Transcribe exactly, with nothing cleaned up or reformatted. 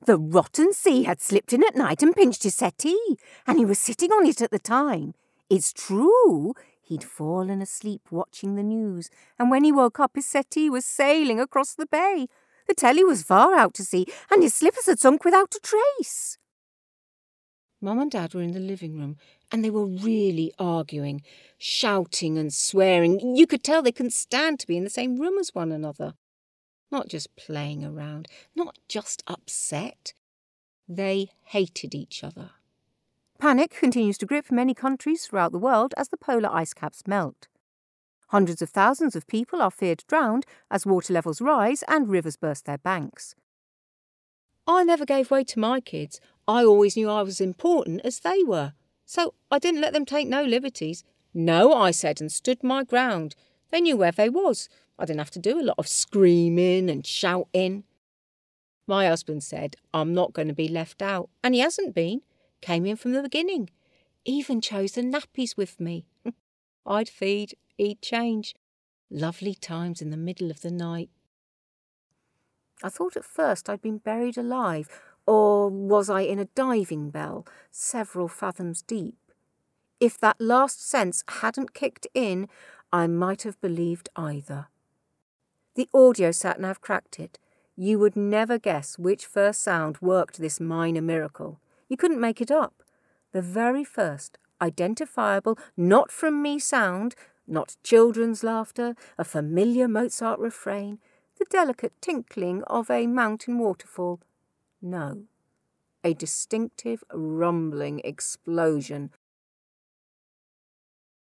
The rotten sea had slipped in at night and pinched his settee, and he was sitting on it at the time. It's true, he'd fallen asleep watching the news, and when he woke up his settee was sailing across the bay. The telly was far out to sea, and his slippers had sunk without a trace. Mum and Dad were in the living room, and they were really arguing, shouting and swearing. You could tell they couldn't stand to be in the same room as one another. Not just playing around, not just upset. They hated each other. Panic continues to grip many countries throughout the world as the polar ice caps melt. Hundreds of thousands of people are feared drowned as water levels rise and rivers burst their banks. I never gave way to my kids. I always knew I was important as they were. So I didn't let them take no liberties. No, I said, and stood my ground. They knew where they was. I didn't have to do a lot of screaming and shouting. My husband said, I'm not going to be left out. And he hasn't been. Came in from the beginning. Even chose the nappies with me. I'd feed, he'd change. Lovely times in the middle of the night. I thought at first I'd been buried alive, or was I in a diving bell, several fathoms deep? If that last sense hadn't kicked in, I might have believed either. The audio sat-nav cracked it. You would never guess which first sound worked this minor miracle. You couldn't make it up. The very first, identifiable, not from me sound, not children's laughter, a familiar Mozart refrain, the delicate tinkling of a mountain waterfall. No, a distinctive rumbling explosion